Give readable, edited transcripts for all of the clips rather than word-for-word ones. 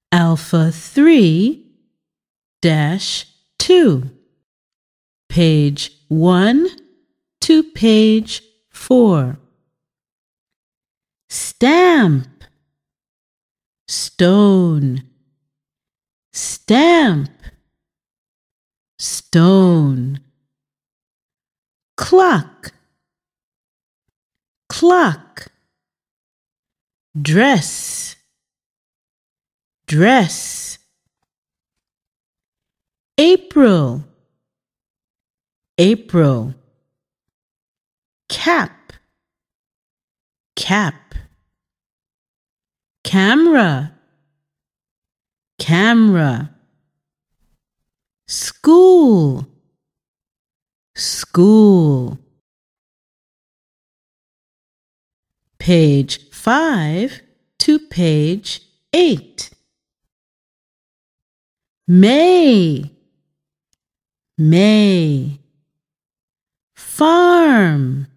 Alpha 3-2, page 1 to page 4. Stamp, stone, stamp, stone. Clock, clock. Dress, dress. April, April. Cap, cap. Camera, camera. School, school. Page 5 to page 8. May, May. Farm,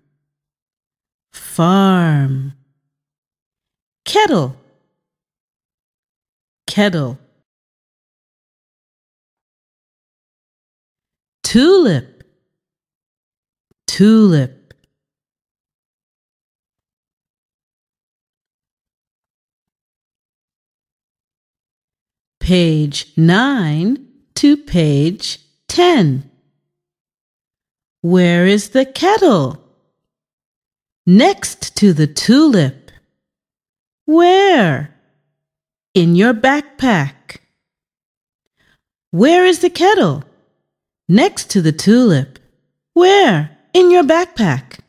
farm. Kettle, kettle. Tulip, tulip. Page 9 to page 10. Where is the kettle? Next to the tulip. Where? In your backpack. Where is the kettle? Next to the tulip. Where? In your backpack.